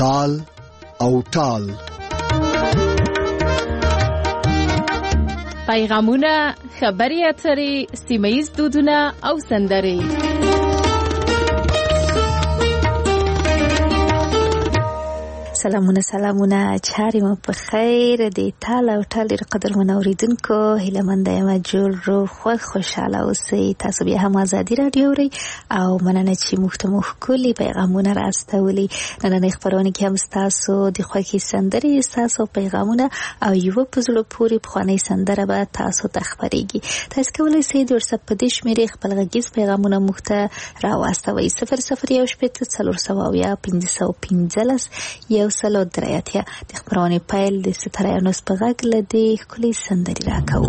تال او ټال. پیغامونه، خبري اترې، سیمه‌ییز دودونه او سندرې. سلامونه چاري مو په خیر دي. تال او ټال ډېر قدرمن اوریدونکو، هیله مند یم جوړ روغ خوشاله اوسئ. تاسو بیا هم ازادي رادیو اورئ او مننه چې موږ ته ښکلي پیغامونه راستولي. نننۍ خپرونه کې هم ستاسو د خوښې سندرې، ستاسو پیغامونه او یو په زړه پورې پخوانۍ سندره به تاسو ته خپرېږي. تاسو کولی شئ د وټساپ په دې شمېرې خپل غږیز پیغامونه موږ ته راواستوئ. 0018 515 د خبرونه پیل د ستاره انوس په غږ لدی ښکلي سندري راکاو.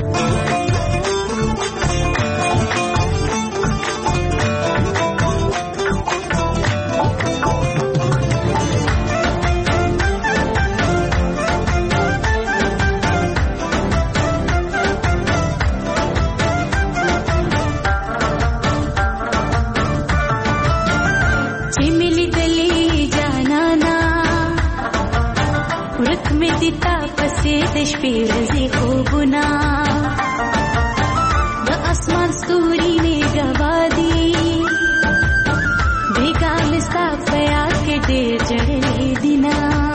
د شپې ورځې خوبونه د اسمان ستوري مې ګوادي بیګال ستا په یاد کې ډېر جړلې دینا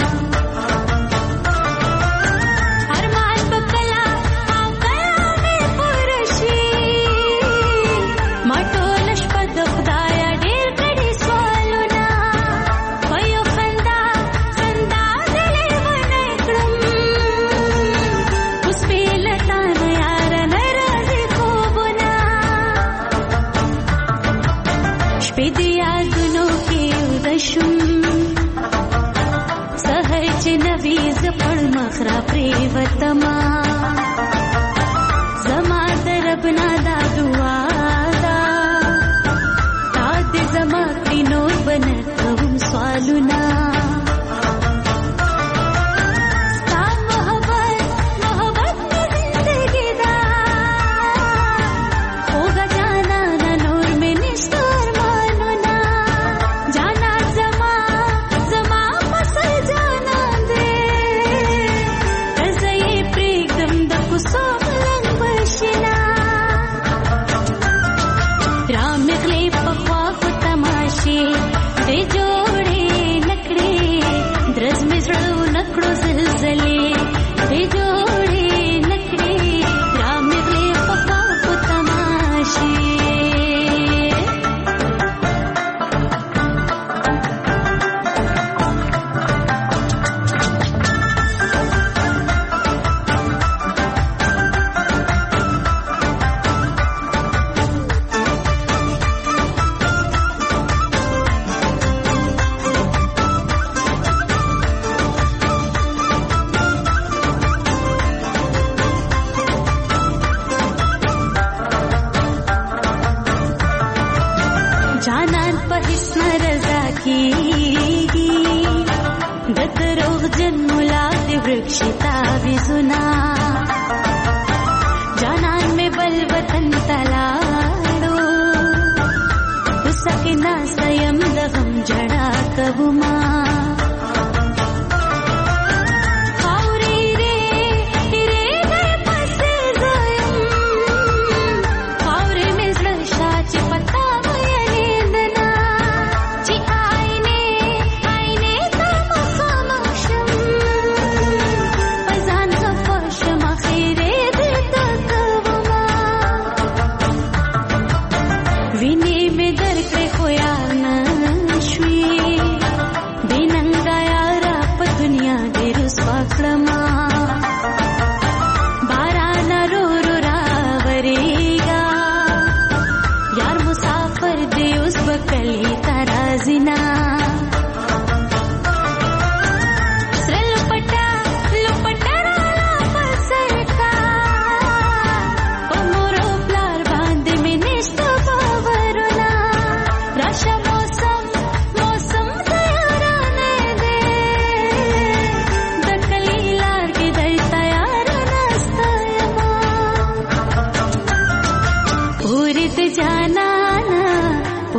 ارمان په کلا او کلا مې پرشي ما ټول شپه د خدایا ډېر کړي سوالونه په یو خندا دلې ونه کړم سهر چې نویز پړ مخرا پریوتما زما درب نادا دعا دا تا دې زما پینور بنکوم سوالونه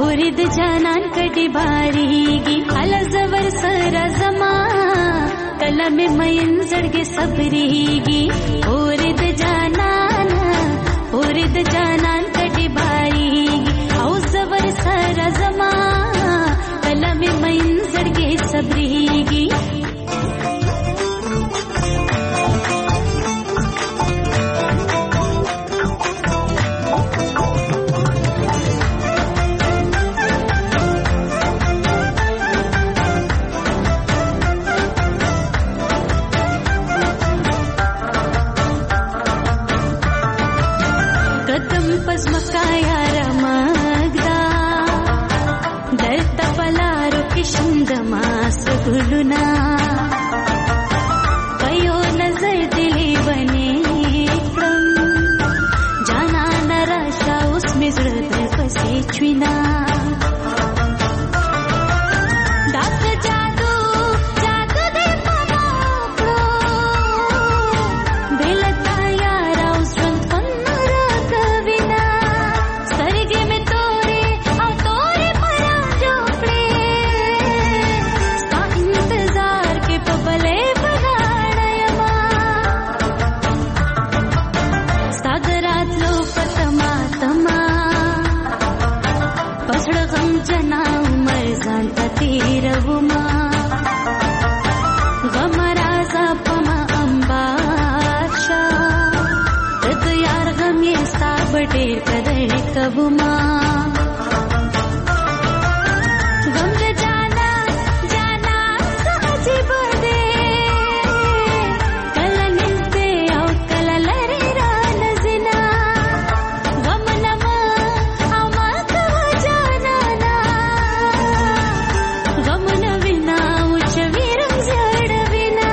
پوری د جانان کډي باریږي ال زور سره زما کلم مین زړګي صبرېږي پوری د جانان کډي باریږي او زور سره زما کلم مین زړګي صبرېږي ګلونا کيو نظر دلی بني کړم جانا نراشا اوس مې زړه در پسې چوينا داس جادو دې پنا کړو دلتا یار اوس ژوند فنر کوینا سترګې مې تورې او تورې پرا جوړې ډېر قدر کوما غم دې جانا عجیب دې کله نږدې او کله لرې را نزنا غم نما او ما کوه جانانا غم نه وینا او چویرم زړ وینا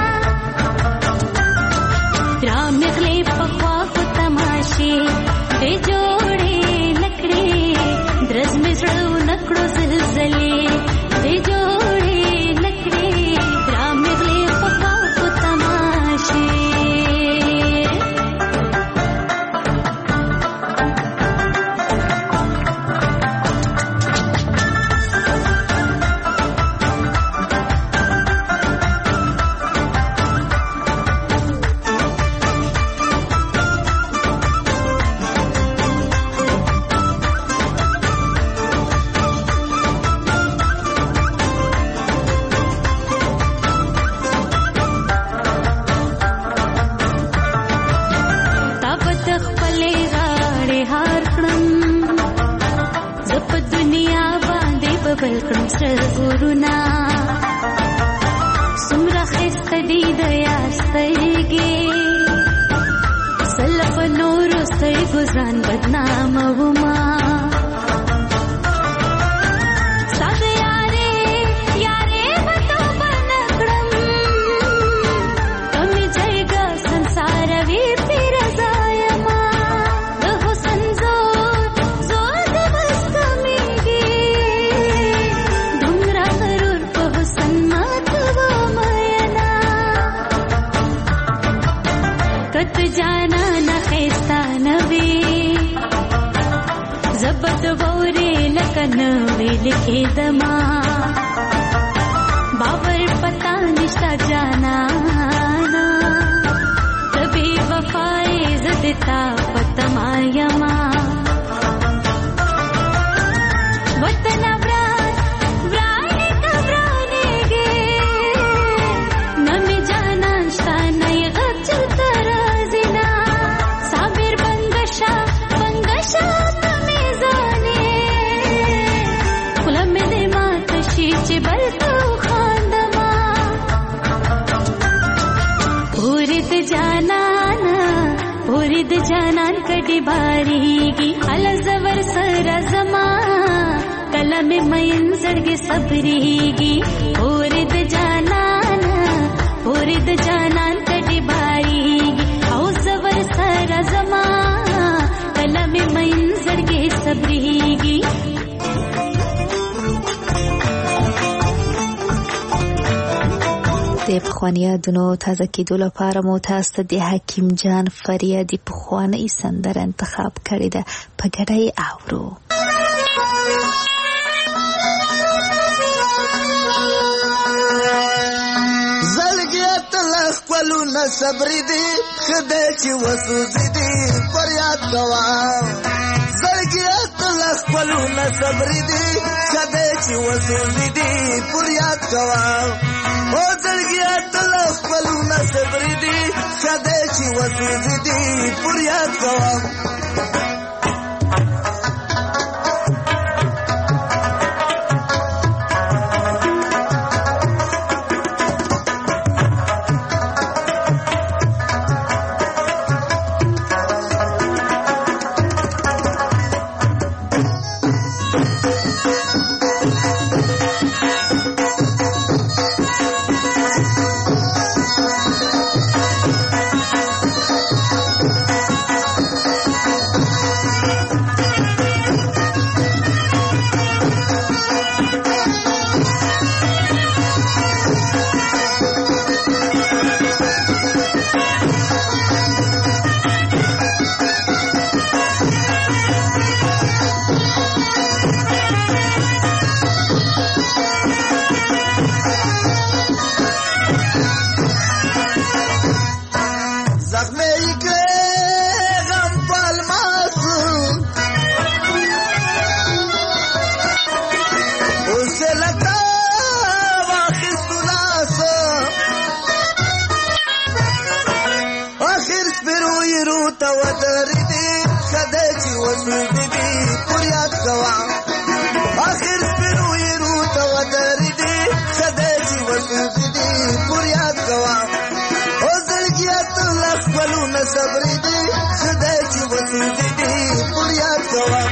رام نغلې پخوا کو تماشې دې جوړې نکړې درز مې زړه نکړو زلزلې دې جوړې نکړې رام مې غلې پخوا کو تماشې بل کړم سرګورنا سمره خسته دي د یار سترګې سلف نور سترګو ځان بدنام وما ساده یارې وته بنکړم کمې جایګه संसार وی پیر زایما د حسن زور د بس کمیږي کت جانا نخیستا نوی زبط بوری لکنوی لکھی دما باور پتا نشتا جانا کبھی وفائی زدتا پتما یما وطن ورانے کبرانے گے نمی جانا شتا نئی غب چلتا رازنا صابر بنگشا تمیزانے کلم دے مات شیچ بلتو خاندما پورید جانان کڈی باریگی الزور سر زما کلم مین زړګي صبرېږي پورید جانان کډي باریږي او زور سره زما کلم مین زړګي صبرېږي د پخواني یادونو تازه کېدو لپاره مو تاسو ته د حکیم جان فریادي پخوانۍ سندره انتخاب کړې ده، په ګډه یې اورو. خپلونه صبرې دي خدای چې وسوځي دي فریاد کوه زړګیه ته له خپلونه صبرې دي خدای چې وسوځي دي فریاد کوه او زړګیه ته له خپلونه صبرې دي خدای چې وسوځي دي فریاد کوه صبرې دي خدای چې وسوځي دي فریاد کوه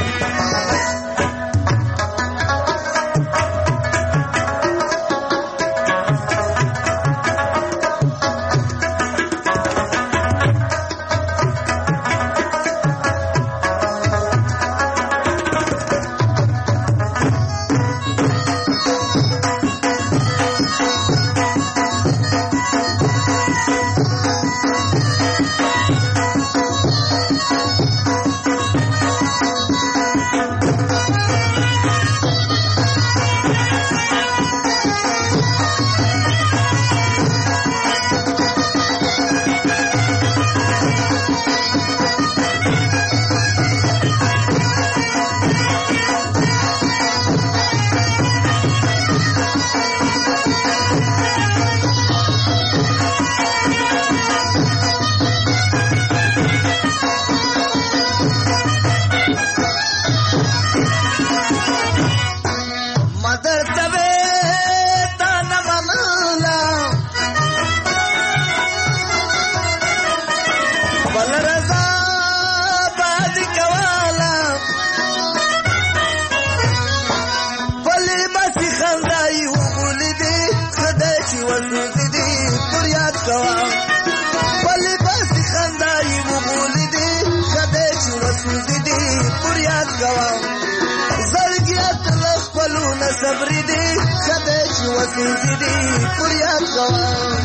صبرې دي خدای چې وسوځي دي فریاد کوه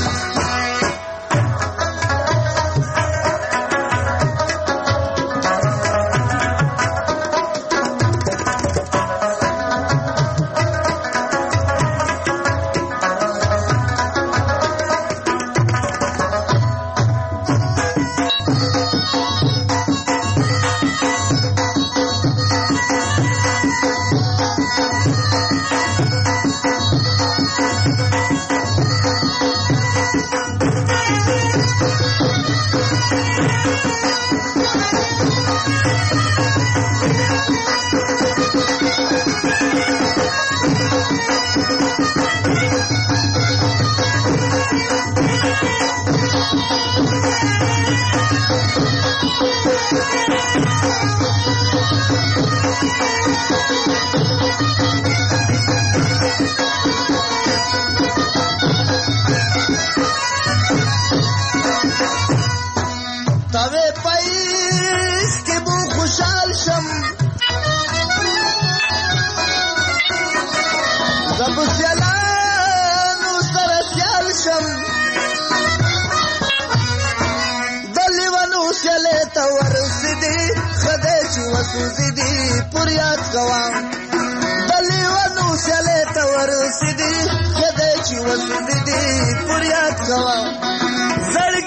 وسوځي دي فریاد کوه دلې ونو سیالې ته ورسېدي خدای چې وسوځي دي فریاد کوه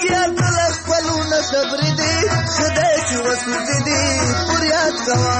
کوم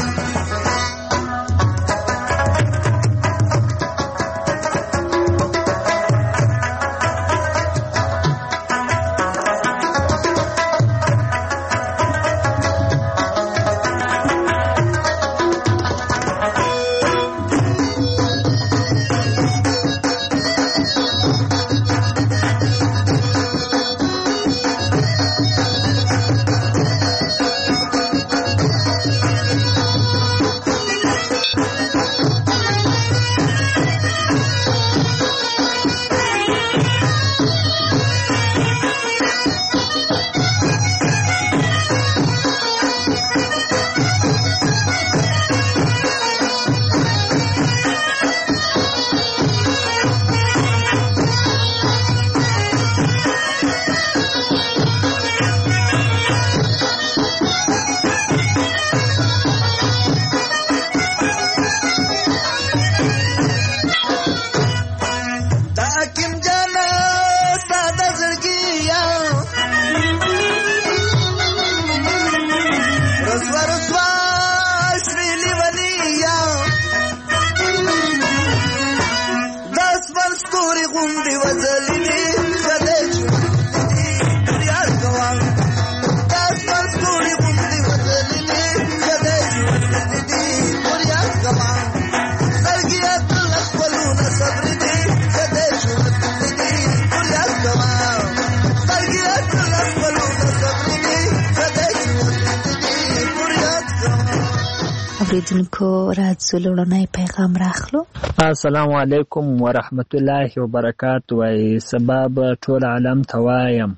اوریدونکو راځو لوړنی پیغام راخلو. السلام علیکم ورحمت الله وبرکاته. وای سبب ټول عالم توایم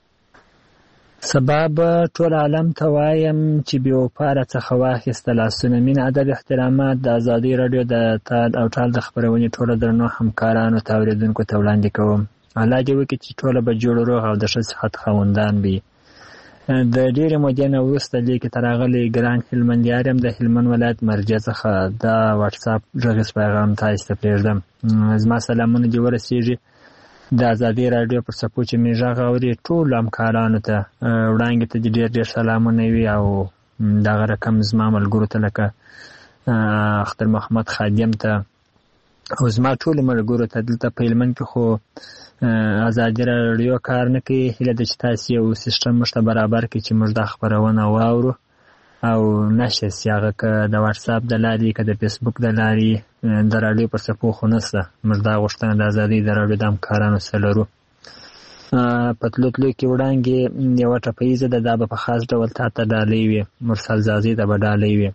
چې بیا وپاره څخه واخیسته لاسونه مینه ادب احترامات د ازادي رادیو د تال او ټال د خبرونې ټوله درنو همکارانو ته اوریدونکو ته وړاندې کوم. الله دې وکړي چې ټوله به جوړ روغ او د ښه صحت خاوندان وي. د ډېرې مودې نه وروسته لیکې ته راغلی ګران هلمندیار یم د هلمند ولایت مرجع څخه دا واټساپ غږیز پیغام تاسو ته پرېږدم. زما سلامونه دې ورسېږي د ازادي راډیو پر څپو چې مې غږ اوري ټولو همکارانو ته وړاندې ته دې ډېر سلامونه وي او دغه رقم زما ملګرو ته لکه اختر محمد خادم ته او زما ټولو ملګرو ته دلته په هلمند کې خو ازادي راډیو کار نه کوي. هیله ده چې تاسو یو سیسټم موږ ته برابر کړئ چې موږ دا خپرونه واورو او نشر سي. هغه که د واټساپ د لارې که د فیسبوک د لارې د راډیو پر څپو خو نشته. موږ دا غوښتنه د ازادۍ د راډیو د همکارانو سره لرو. په تلو کې وړاندې یوه ټپیزه ده، دا به په خاص ډول تا ته ډالۍ وي. مرسل زازي ته به ډالۍ وي.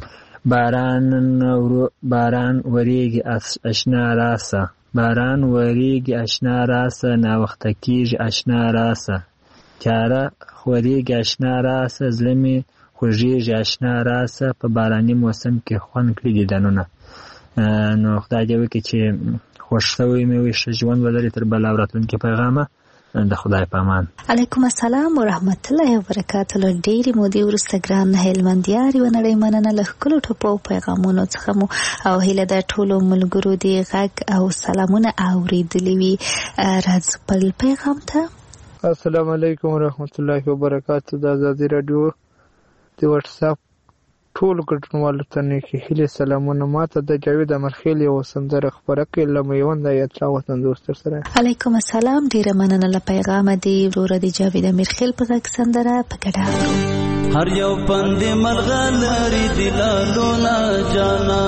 باران وریږي اشنا راسه، باران وریږي اشنا راسه، ناوخته کېږي اشنا راسه، تیاره خورېږي اشنا راسه، زړه مې خوږېږي اشنا راسه، په باراني موسم کې خوند کړي دیدنونه. نو خدای دې وکړي چې خوښ شوی مې وي، ښه ژوند ولري. تر بله او راتلونکي پیغامه د خدای په امان. علیکم السلام ورحمت الله وبرکاته. له ډېرې مودې وروسته ګران هلمندیار یوه نړۍ مننه له ښکلو ټپو پیغامونو څخه مو او هیله ده ټولو ملګرو دې غږ او سلامونه اورېدلي وي. راځو بل پیغام ته. السلام علیکم ورحمت الله وبرکاته. د ازادي راډیو د واټساپ ټول ګډونوالو ته نیکې هیلې سلامونه. ماته د جاوید امرخیل یوه سندره خپره کړې له میوند ایتلا وطن دوست سره. علیکم السلام، ډېره مننه له پیغامه دې وروره د جاوید امرخیل په غږ سندره په ګډه اورو. هر یو پند مرغه لري دلالونه جانا،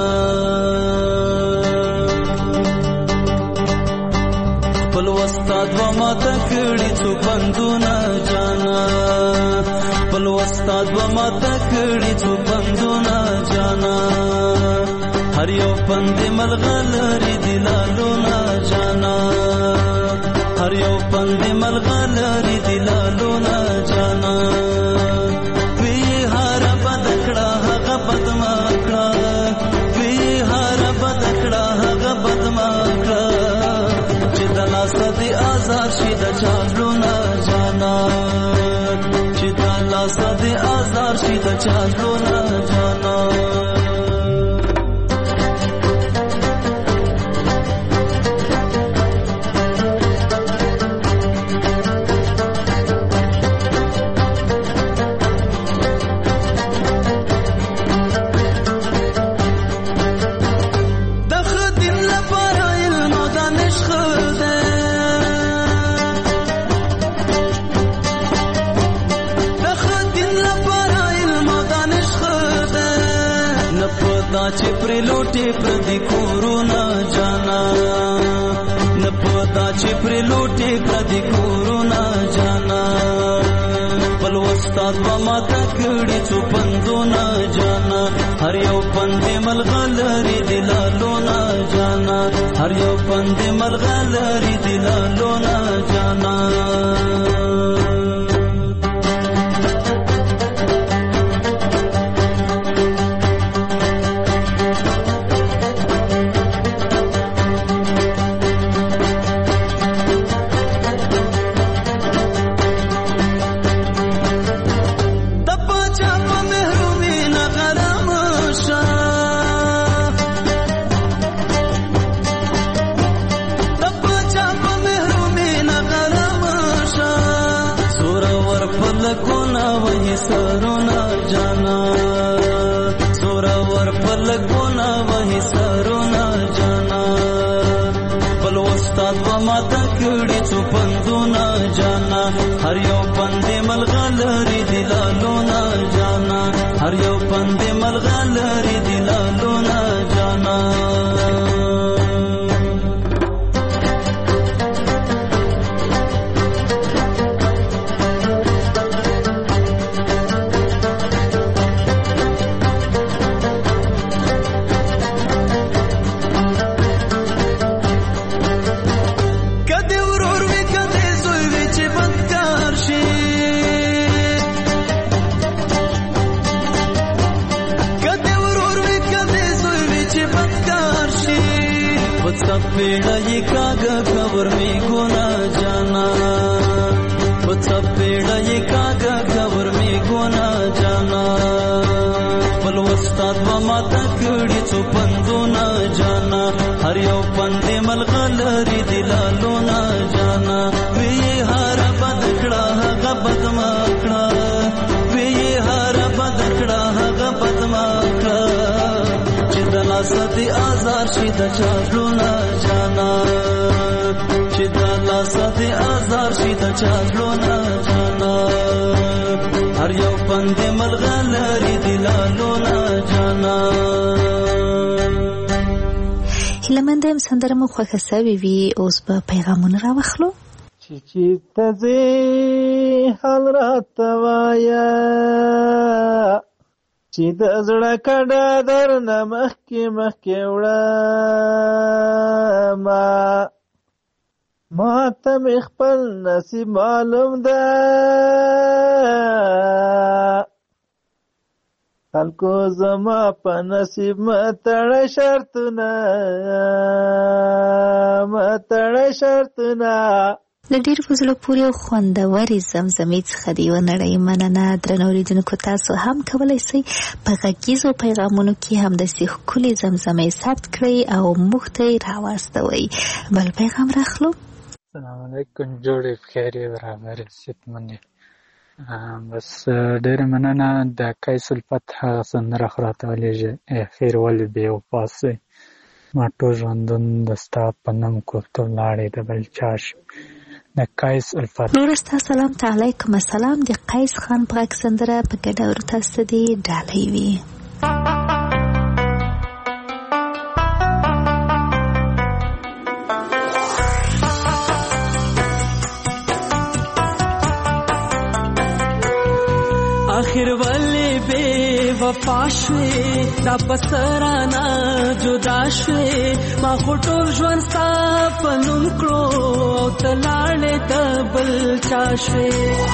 خپل استاد و ماته کړي څو پندونه جانا، خپل استاد و ماته کړي څو پندونه جانا، هر یو پند مرغه لري دلالونه جانا، هر یو پند مرغه لري دلالونه جانا، وی هر بدکړه هغه بدمکړه، وی هر بدکړه هغه بدمکړه، چې د لاس دې آزاد شي د چالونه جانا، چې د لاس دې آزاد شي د چالونه جانا. لوټي پردي کورونه جانا نه پتا چې پر لوټي پردي کورونه جانا بل استاد ما تکړي څو پندونه جانا هر یو پندې ملغلري دلالونه جانا هر یو پندې ملغلري دلالونه جانا سرونا جانا زورور پلګونه وهي سرونا جانا بل استاد وما تکړي څو پندونه جانا هر یو پندې ملغلري دلالونه جانا هر یو پندې ملغلري دلالونه جانا पेड़ा कागा खबर में गुना जाना सब पेड़ा कागा खबर में गुना जाना बल उस्ताद वमा तकड़ी څو پندونه جانا هر یو پندې ملغلري دلالونه جانا وی هر بدکړه هغه بدمکړه وی هر بدکړه هغه بدمکړه چې د لاسدي آزار شي د چاړونه جانا چې د لاسدي آزار شي د چاړونه جانا هر یو پندې ملغلري دلالونه جانا هیلمند هم سندره مو خوښه سوي وي اوس به پیغامونه راوخلو چې تزه حال راته وایه چې د زړه کډه درنه مخکې وړه ما ته مې خپل نصیب معلوم ده خلکو زما په نصیب متړه شرطونه له ډېر فضلو پورې او خوندورې زمزمې څخه د یوه نړۍ مننه. درنو اورېدونکو تاسو هم کولی شئ په غږیزو پیغامونو کې همداسې ښکلې زمزمې ثبت کړئ او موږ ته یې راواستوئ. بل پیغام راخلو. السلام علیکم، جوړې بخیر برابر صحتمندې. بس ډېره مننه. د قیس الفتح سندره خو راته ولېږه خیر ولې بې وفا سوی ما ټول ژوندون د ستا په نوم کوفته ولاړې د بل چا شي. د قیس الفتح. نور ستا سلام ته علیکم السلام. د قیس خان په غږ سندره په ګډه ورو تاسو ته دې ډالۍ وي. आखिर वाले बेवफा शवे दा पसराना जुदा शवे मा खोटो ژوند ستا په نوم کړو او ته لاړې د بل چا شوې.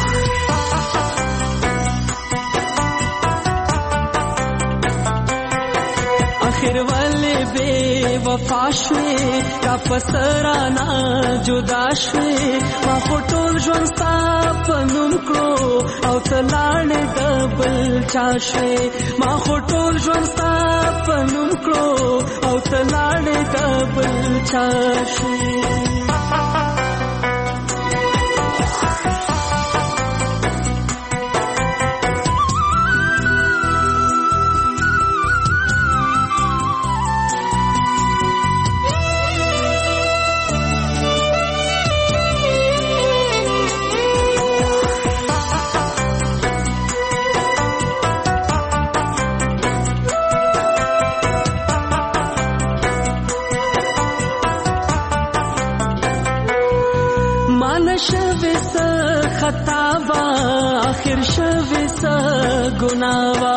आखिर वाले बेवफा شوې دا پسرانا جدا شوې ما خټو ژوند ستا په نوم کړو او ته لاړې د بل چا شوې. ما خټو ژوند ستا په نوم کړو او ته لاړې د بل چا شوې. خطا وا اخر شوي س ګناوا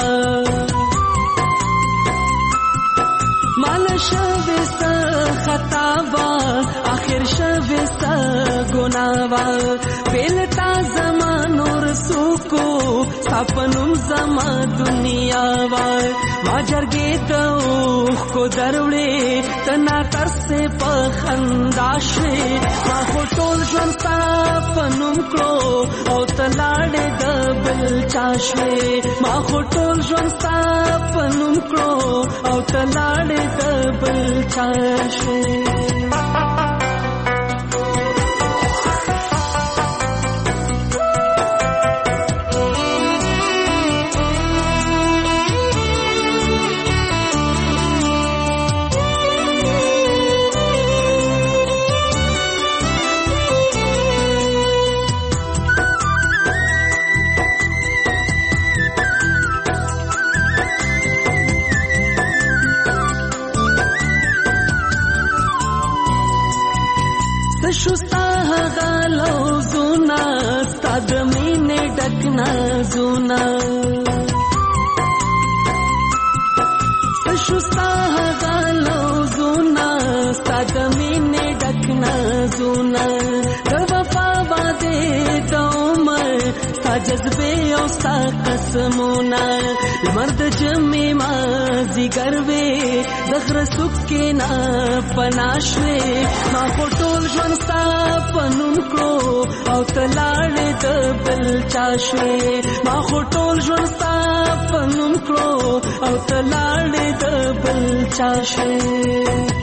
مال شوي س خطا وا اخر شوي س ګناوا بیلتا زمانو رسوکو سپنوم زما دنیا وا ما جرګې ته کو دروړې تنا تر سه په خنداشه ما ټول ژوند سپنوم کړو او تلاړې د بل چاشوي ما ټول ژوند سپنوم کړو او تلاړې د بل چاشوي شوستا غالو زونا ستاد مینه ډکنا زونا شوستا غالو زونا ستاد مینه ډکنا زونا د وفا باندې دومر ستا جذبه او ستا قسمونه مرد جمع ما زیګروي دغره سکه نا پناشوي ما ټول ژوند ستا پنوم کړو او تلاړې د بل چاشوي ما ټول ژوند ستا پنوم کړو او تلاړې د بل چاشوي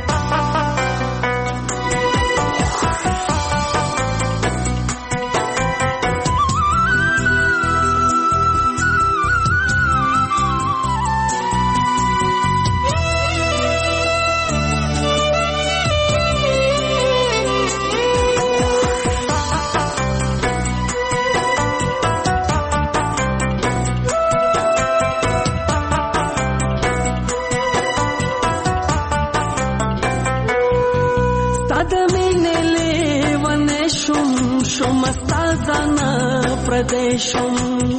پردیشم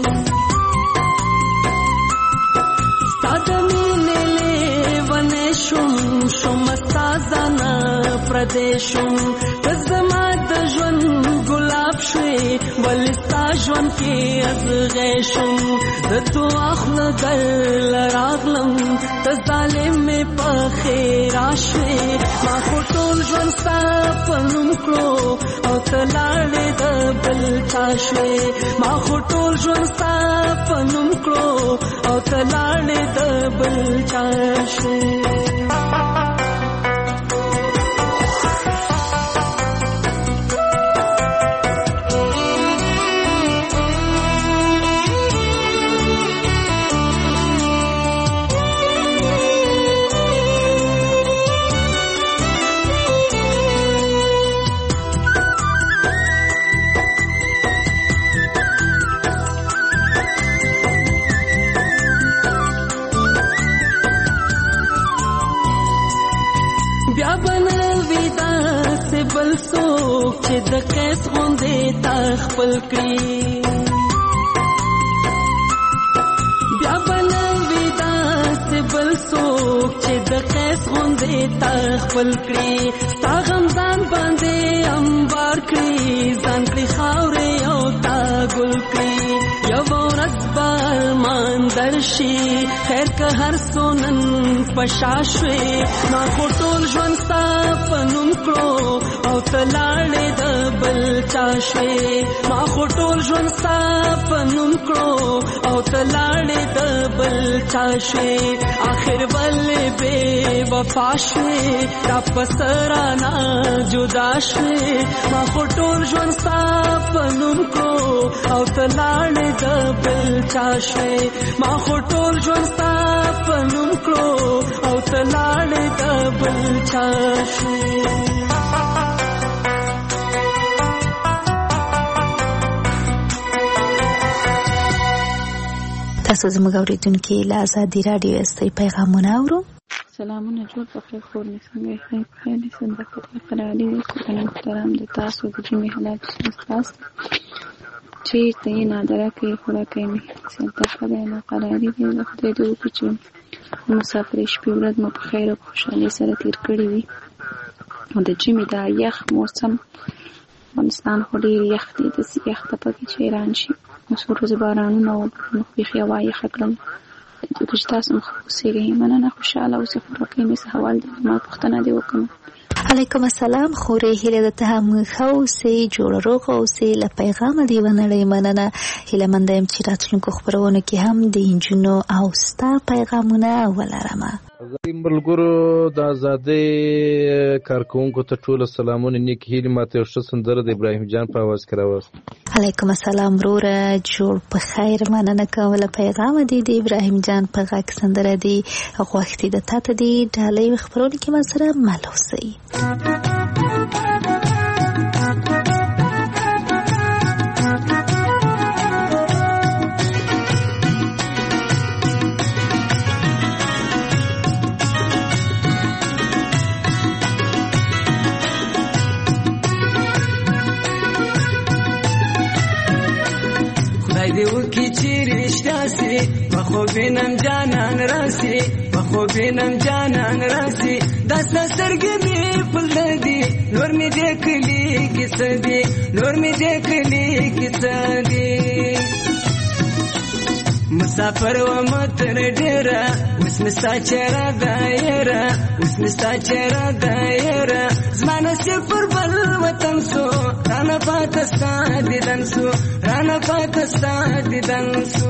ستادمینه لیوانشم شمستازانا پردیشم تزما د ژوند ګلاب شوي ولستا ژوند کې ازغیشم د تو اخله ګل راغلم ته ظالم مې په خیر شوي ما ټول ژوند ستا پنوم کړو او تلاړې د بل چاشوي ما ټول ژوند ستا پنوم کړو او تلاړې د بل چاشوي چې د قیس غوندې تا خپل کړي بیا بنوي داسې بل څوک چې د قیس غوندې تا خپل کړي ستا غم ځان باندې انبار کړي ځان کړي خاورې او تا ګل کړي یوه ورځ به ارمان درشي خیر که هر څو نن په شا شوې ما خو ټول ژوند ستا په نوم کړو او ته لاړې د بل چا شوې ما خو ټول ژوند ستا په نوم کړو او ته لاړې د بل چا شوې آخر ولې بې وفا شوې دا په سرانه جدا شوې ما خو ټول ژوند ستا په نوم کړو او ته لاړې د بل چا شوې ما خو ټول ژوند ستا په نوم کړو او ته لاړې د بل چا شوې تاسو زموږ اورېدونکي له ازادي راډیو استي پیغامونه اورو. سلامونه جوړ په خیر خور نه څنګه خیر خیر صدقت قرالي کورن محترم د تاسو د جمعې حالات تاسو چېرته یې نادره کوي خوراکۍ مې سلطه خدای ناقراري دی د خدای دې وکړي چې مسافرې شپې ورځ مو په خیر او خوشحالۍ سره تېر کړي وي او د ژمي دا یخ موسم افغانستان خو ډېر یخ دی داسې یخ ته پکې چې حیران شي څو ورځې بارانونه وکړل نو بیخي هوا یخه کړل چې تاسو هم ښه اوسېږئ مننه خوشحاله اوسئ خوراکۍ مې څه حوال دی ما پوښتنه دې وکړم علیکم السلام خورې هیله ده ته هم ښه اوسې جوړه روغه اوسې له پیغامه دې ونړئ مننه هیله منده یم چې راتلونکو خپرونو کې هم د نجونو او ستا پیغامونه ولرمه ازادي ملګرو د ازادۍ کارکوونکو ته ټول سلامونه نیک هیلې ماته یو ښه سندره د ابراهیم جان په اواز کې راوست علیکم السلام وروره جوړ په خیر مننه کوم له پیغامه دې د ابراهیم جان په غږ سندره دې غوښتې د تا ته دې ډالۍ خپرونې کې ما سره مل اوسئ بخوبینم جانان راسی بخوبینم جانان راسی دستا سرگی می پلدی نور می دیکلی کسا دی نور می دیکلی کسا دی مسافر و مطر دیرا اسمستا چرا دایرا اسمستا چرا دایرا زمان سفر بل وطن سو رانا پاتستا دیدن سو رانا پاتستا دیدن سو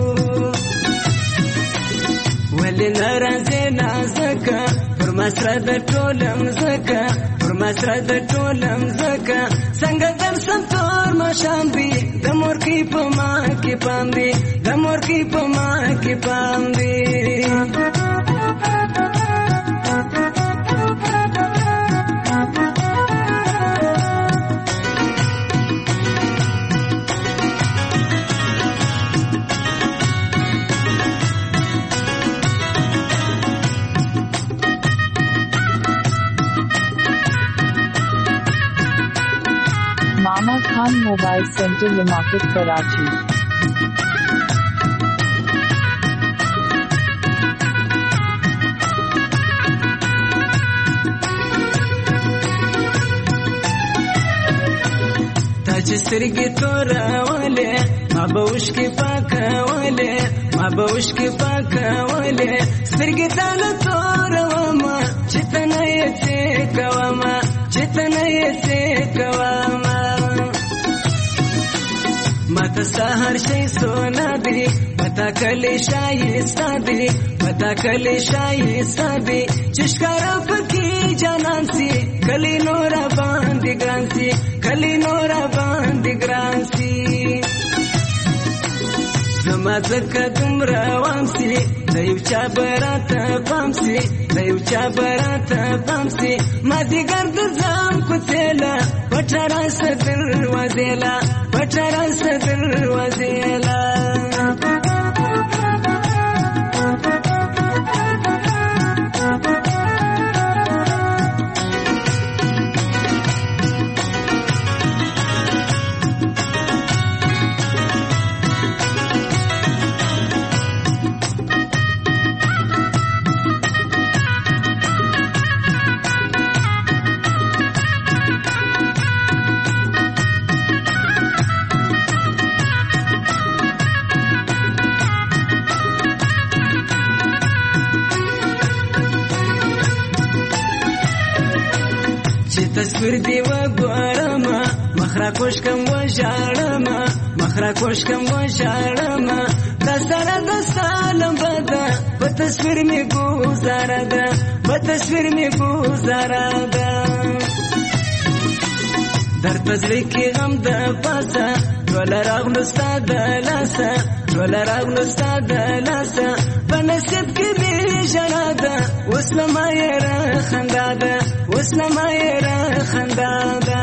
ولی نرازی نازکا پر مسره د ټولم زکا پر مسره د ټولم زکا څنګه در سم تور مشام دی د مور کی په ما کې پام دی د مور کی په ما کې پام دی Mama Khan mobile center limited Karachi سترګې تورولې ما به اوښکې پاکولې ما به اوښکې پاکولې سترګې تاله تورومه چې ته نه یې څه کومه چې ته نه یې څه کومه ما ته سهار شي سونا دی پتا کلی شایسته دی پتا کلی شایسته دی چې ښکاره پکې جانان سي کلی نور باندې ګران سي کلی نور باندې ګران سي زما ځکه دومره وام سي د یو چا براته پام سي د یو چا براته پام سي ما دیګر د ځان کوڅېله پټه راسه دروازېله پټه راسه دروازېله تصویر دی و ګورما مخرا کوشکم و ژړما مخرا کوشکم و ژړما د سره د سالم بدا په تصویر می گزاره ده په تصویر می گزاره ده در پزړی کې غم د پاسه ټول راغلو ستاد لاسه ټول راغلو ستاد لاسه په نصیب کې می ژړا ده اوس ما یې را خندا ده اوس ما یې را خندا ده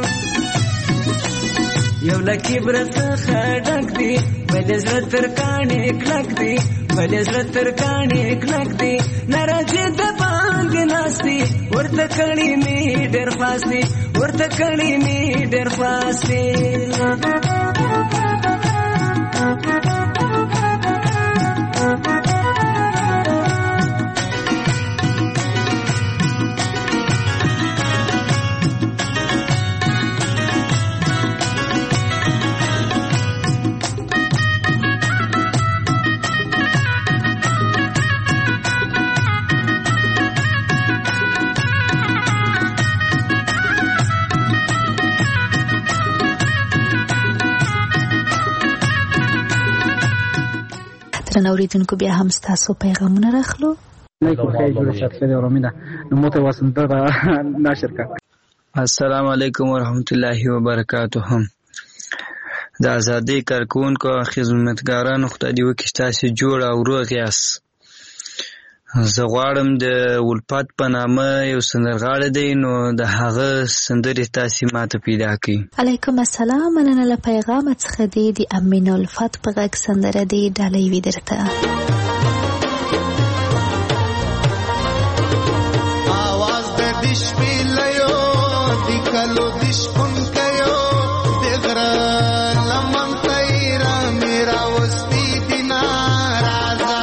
یو لکه برڅخه ډک دی بل زړه تر کاڼې کلک دی بل زړه تر کاڼې کلک دی ناراضي د باندې ناستي ورته کړي می ډېر فاسي ورته کړي می ډېر فاسي اوریدونکو بیا هم ستاسو پیغامونه راخلو. السلام علیکم ورحمت الله وبرکاته. د ازادۍ کارکونکو خدمتګارانو خدای دې وکړي تاسو جوړ او روغ یاست. زه غواړم د ولفت په نامه یو سندرغاړی دی، نو د هغه سندرې تاسې ماته پیدا کړي. علیکم السلام، مننه له پیغامه څخه دی. د امین الفت په غږ سندره دی، ډالۍ وي درته. आवाज د دش پیلایو د کلو دش پون کيو د غر لمن تیرا میرا وستی دینا رازا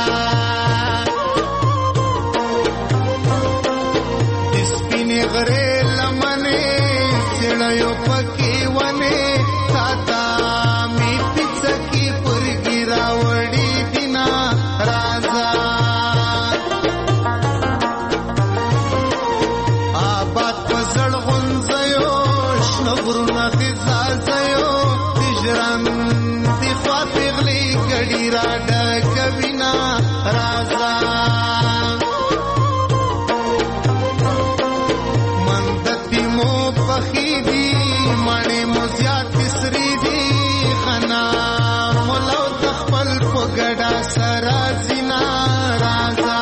دسپینی غره لمنه سړیو پکې ونه تا می پڅکی پرګی راوړی دینا رازا آباد پزړ غونځيو شنورونه دي زازيو تجران دي خاطغلي ګډي را ډکوینا رازا مندتي مو پخيدي مړې مو زیات سري دي خنا مولو تخپل پګډا سرا زینا رازا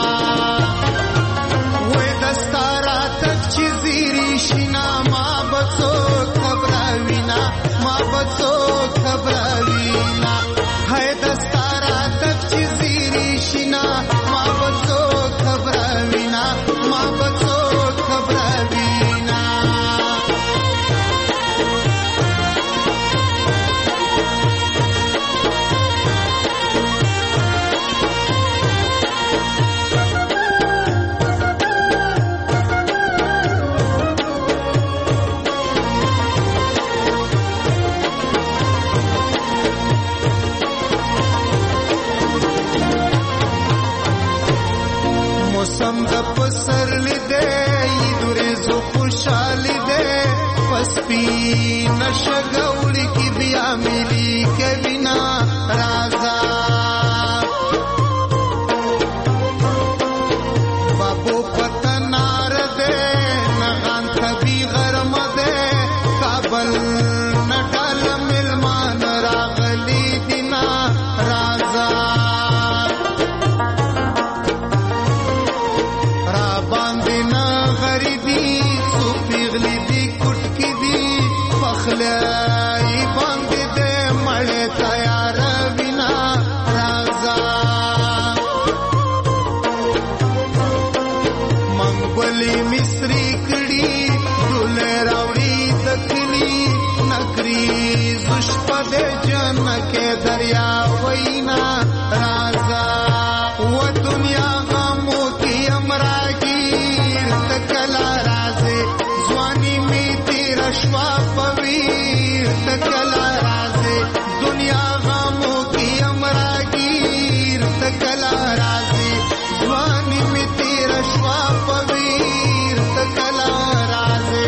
وې دستارا تک چې زیری شینا ما بڅو خبروینا ما بڅو خبروینا هې دستارا تک چې زیری شینا ما بڅو خبروینا ما بڅو خبروینا موسم د پسر لیدې ایدورې زو خوشالي دې پسپی نشګوړي کی بیا ملي کوینا رازا بابو پتنار دې نغان تبي غرم دې کابل نټال ملمان راغلي دینا رازا باندنا غریبی تو پیغلی دی کټ کی دی پخلای باندې دې مړې تیار وینا رازا منګولې مصری کړي دولې راوړي تکلی نکری زش په جن کې دریا وینا رازا و دنیا غمو کی امراگیر تکلا رازے زوانی می تیرا شوا پویر تکلا رازے دنیا غمو کی امراگیر تکلا رازے زوانی می تیرا شوا پویر تکلا رازے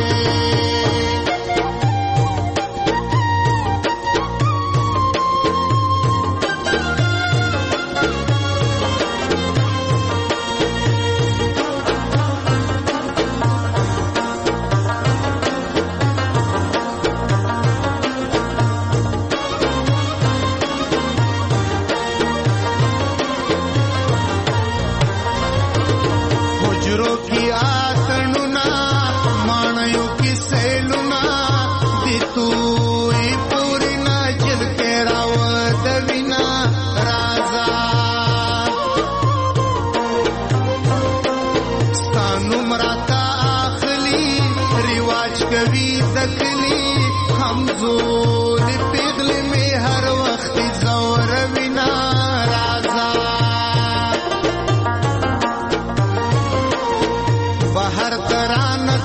حجروں کی آتنونا مانیوں کی سیلونا دی توی پوری نا جل کے راو دوینا رازا ستانو مراتا آخلی رواج کبھی دکلی ہم زول پیغل میں ہر وقت زو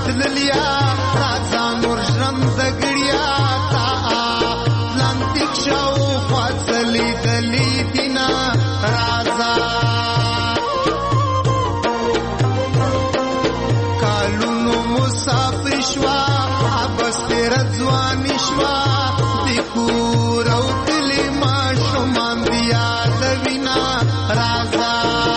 تللیا راځه نور ژرم د ګړیا تا اتلانتیک شاوخوا څه لیدلي دینه راځه کالونو مسافر شوه بس تیره ځواني شوه د کور او کلي ماشومان د یادوینه راځه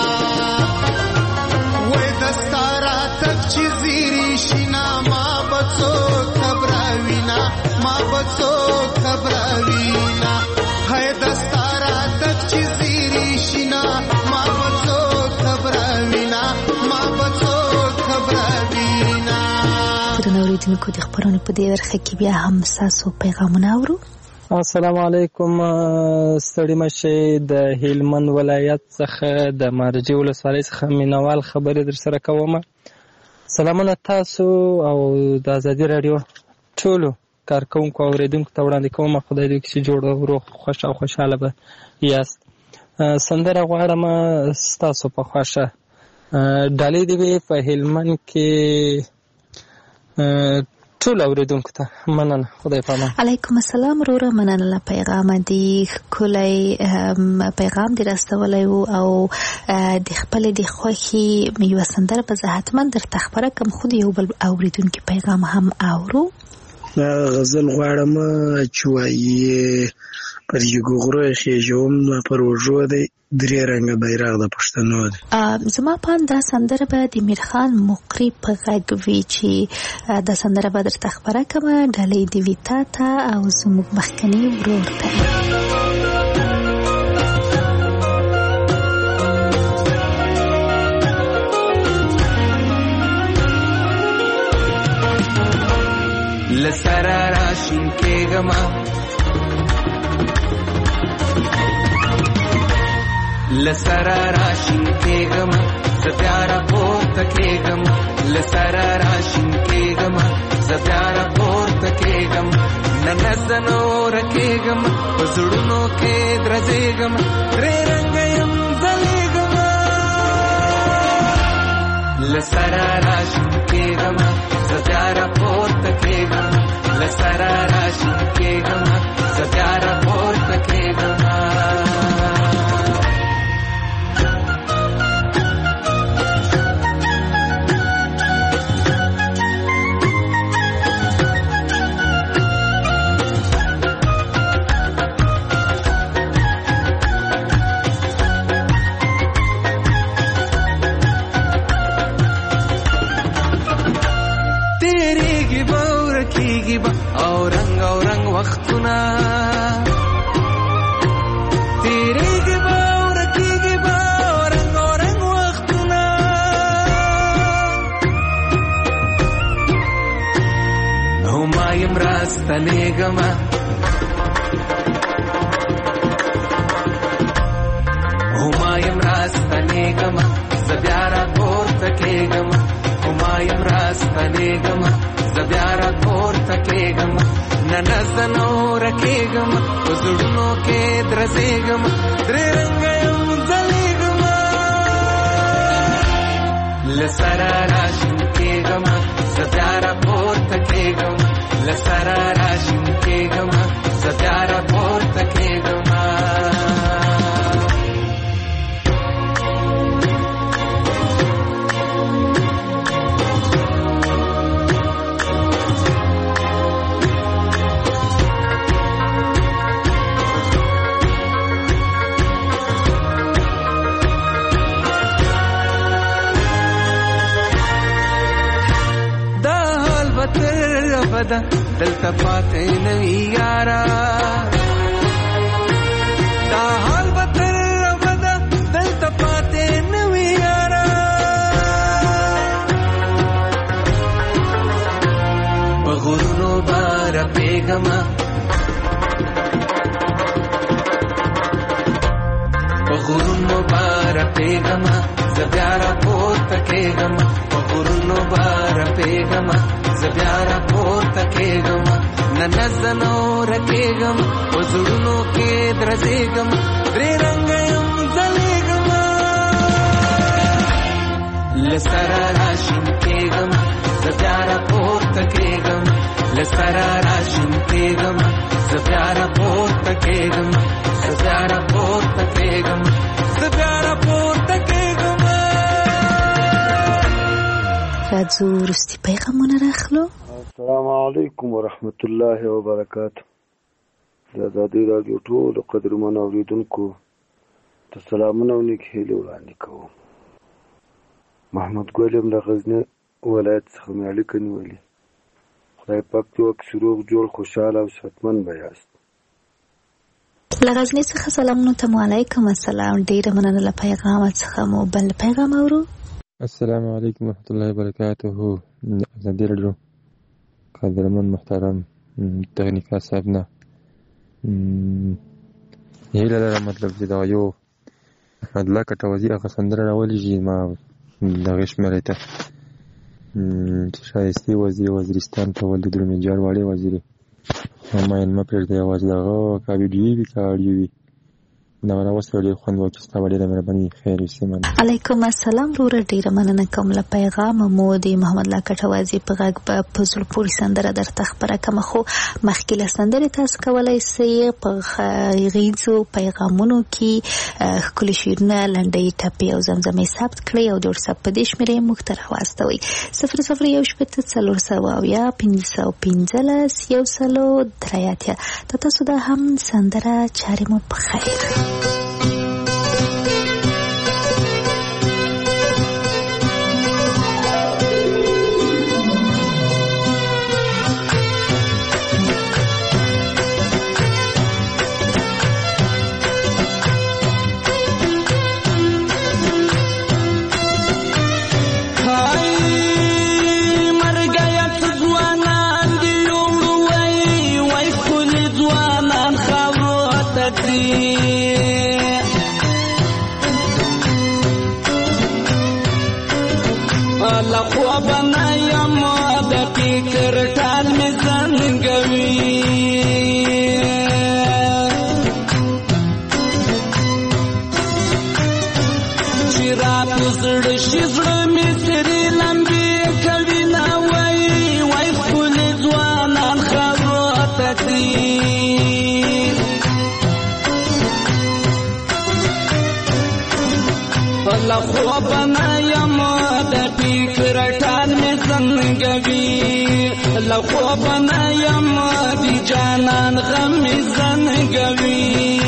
وای د ستا راتګ چې زیري شینه ما به څوک خبروینه ما به څوک خبروینه هی د ستا راتګ چې زیري شینه ما به څوک خبروینه ما به څوک خبروینه. درنو اوریدونکو د خبرونو په دې برخه کې بیا هم ستاسو پیغامونه اورو. السلام علیکم. ستړي مشئ د هلمند ولایت څخه د مارجې ولسوالۍ څخه مینوال خبرې در سره کوم. سلامونه تاسو او د ازادي راډیو ټولو کارکوونکو او اوریدونکو ته وړاندې کوم. خدای دې وکړي چې جوړ او روغ خوښ او خوشحاله به یاست. سندره غواړم ستاسو په خوښه ډالۍ دې وي په هلمند کې ټول اوریدونکو ته مننه. خدای پامان. علیکم السلام وروره مننه له پیغام دی ښکلی پیغام دی راستولی و او د خپلې د خوښې یوه سندره به زه حتما درته خبره کړم خو د یو بل اوریدونکي پیغام هم اورو. غزل غواړم چې وایي پر یوګو غرو خېژوم پر وژو دی درې رنګه بیرغ د پښتنو دی. زما په اند دا سندره به د میرخان مقری په غږ وي چې دا سندره به درته خبره کړمه. ډالۍ دې وي تا ته او زموږ مخکني ورور ته. لسره راشین کېږمه لسره راشین کېږمه زه بیا راپورته کېږم لسره راشین کېږمه زه بیا راپورته کېږم نه زه نوره کېږم په زړونو کې درځېږم درې رنګه یم ځلېږمه لسره راشین کېږمه زه بیا راپورته کېږم لسره راشین کېږمه زه بیا راپورته کېږمه او رنگ وختونه تیریږي به او رکیږي به او رنگ وختونه او ما یم راستنېږمه او ما یم راستنېږمه زه بیا راپورته کېږم او ما یم راستنېږمه زه بیا راپورته کېږم نه زه نوره کېږم په زړونو کې درځېږم درې رنګه یم ځلېږمه له سره راشین کېږم زه بیا راپورته کېږم له سره راشین کېږم زه بیا راپورته کېږم دلته پاتې نه وي یاره دا حال به تر ابده دلته پاتې نه وي یاره په غرونو به رپېږمه په غرونو به رپېږمه زه بیا راپورته کېږم په غرونو به رپېږمه زه بیا راپورته کېږم نه زه نوره کېږم په زړونو کې درځېږم درې رنګه یم ځلېږمه له سره راشین کېږم زه بیا سره راشم کېږم زه بیا راپورته کېږم زه بیا راپورته کېږم زه بیا راپورته کېږم. راځو وروستي پیغامونه راخلو. السلام علیکم ورحمت الله وبرکاته. د ازادۍ راډیو ټولو قدرمنو اورېدونکو ته سلامونه او نیک هیلې وړاندې کوم. محمد ګل یم له غزني ولایت څخه مې اړیکه نیولې. خدای پاک دې وکړي روغ جوړ خوشحاله او صحتمند به یاست. له غزني څخه سلامونه ته وعلیکم السلام. ډېره مننه له پیغام څخه مو بل پیغام اورو. السلام علیکم ورحمت الله وبرکاته. ازادي راډیو قدرمن محترم تخنیکا صاحب نه هیله لرم مطلب چې دا یو احمد الله کټوازي هغه سندره راولېږي ما دغې شمېرې ته شایستې وزیرستان ته ولد درومجار واړې وزیرې ماین مه پرېږدئ یوازې دغه که ویډیو وي که اډیو وي دغه راوستل ډېر خوند واخیست. ډېره مهرباني خیر وسې. علیکم السلام وروره ډېره مننه کوم له پیغامه مو د محمد الله کټوازي په غږ به په زړه پورې سندره درته خپره کړمه خو مخکې له سندرې تاسو کولی سئ په غږیزو پیغامونو کې ښکلي شعرونه لنډۍ ټپې او زمزمې ثبت کړئ او د وټساپ په دې شمېرې موږ ته راواستوئ 0016701515 د تاسو دا هم سندره چارې مو په خیر. خوابنا یم دی جانان غم زنګوي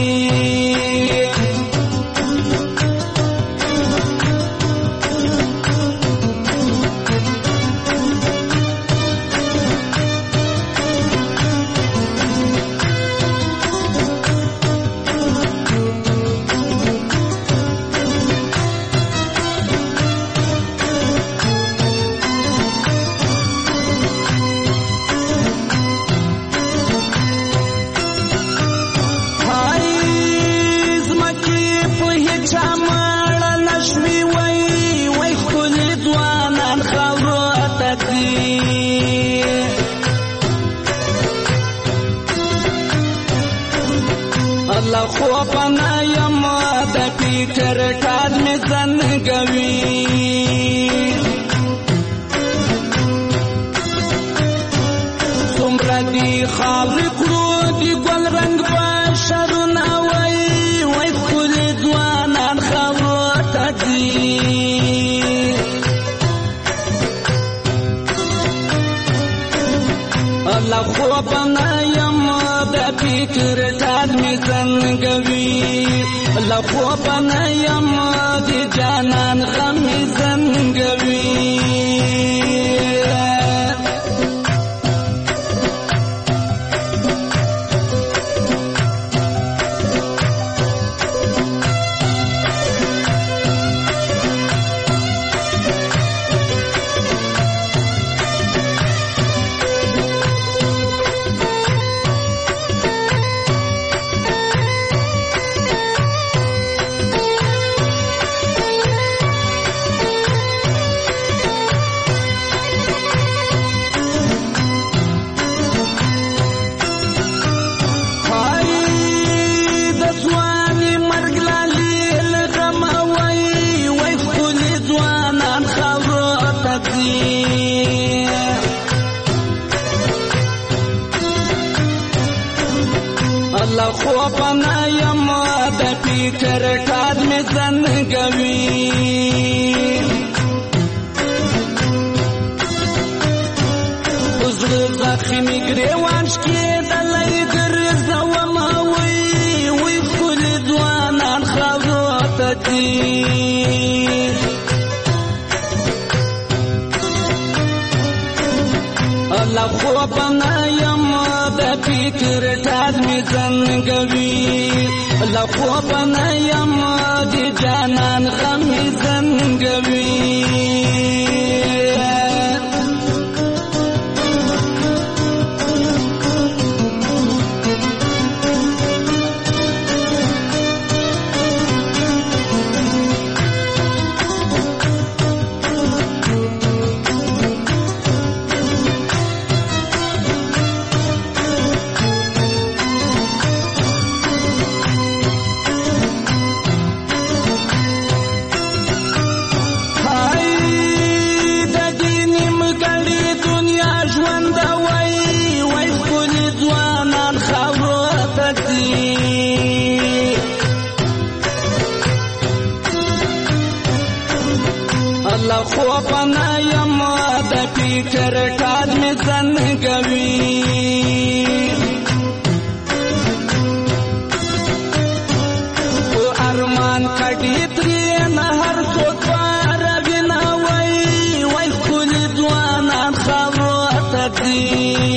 خوابنا یم د پیټر ټال می زنګوي څومره دی خاورې کړو دی ګل رنګ بشرونه وای وای ښکلي ځوانان خاورو ته ځي الله خوابنا یم د پیټر ټال می زنګوي الله خوابنا یم د جانان غم زنګوي خوبه نه یم د فکر ټال مې زنګوي زړه زخمي ګریوان شکېدلی ګرځومه وی ښکلي ځوانان خاورو ته ځي له خوبه نه یم د فکر ټال مې زنګوي له خوبه نه یم د جانان غم مې زنګوي خوبه نه یم د فکر ټال مې زنګوي په ارمان کډې ترې نه هر څوک پاروي نه وی ښکلي ځوانان خاورو ته ځي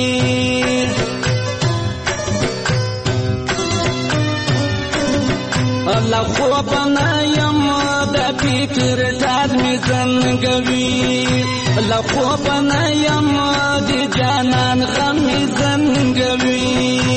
له خوبه نه یم د فکر ټال مې زنګوي له خوبه نه یم د جانان غم مې زنګوي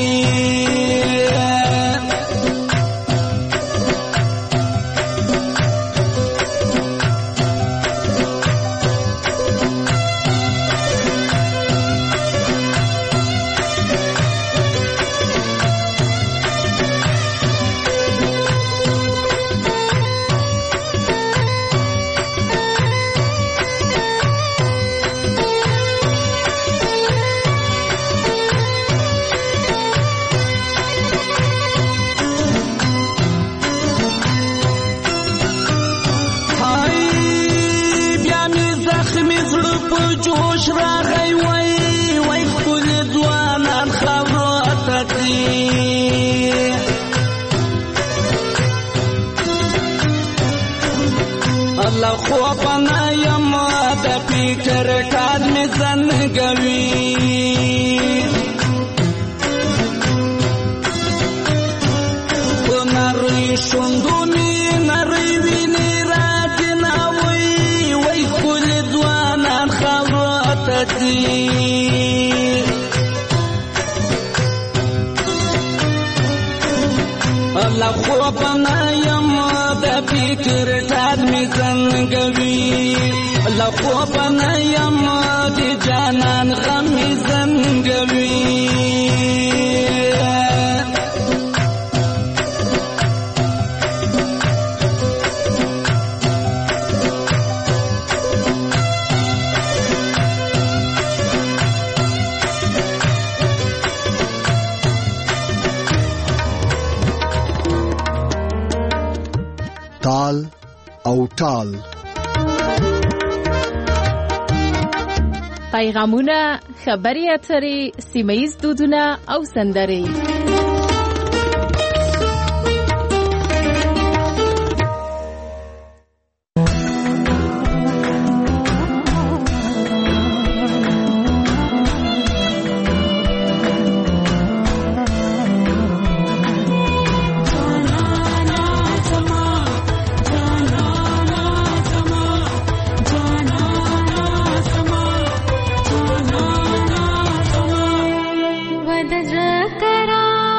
جوش راغی وی ښکلي ځوانان خاورو ته ځي له خوبه نه یم د فکر ټال مې زنګوي په نرۍ شونډو مې نرۍ وینې راځي نه وی ښکلي ځوانان خاورو ته ځي له خوبه نه یم د فکر ټال مې زنګوي له خوبه نه یم د جانان غم مې زنګوي تال او ټال پیغامونه خبري اترې سیمه‌ییز دودونه او سندرې ود زکرا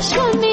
شمع